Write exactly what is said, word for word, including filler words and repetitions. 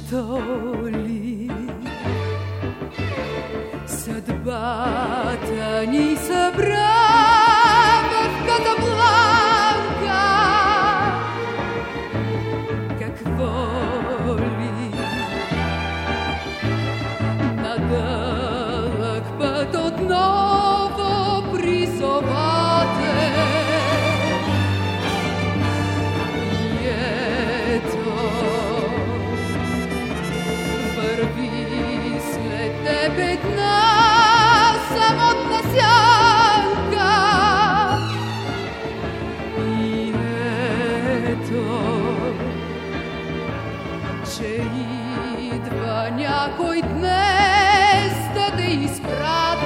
Защо ли съдбата ни събра в Казабланка? Какво ли на дълъг път отново призовате? И ето върви след теб една самотна сянка. И ето, че идва някой днес да те изпрати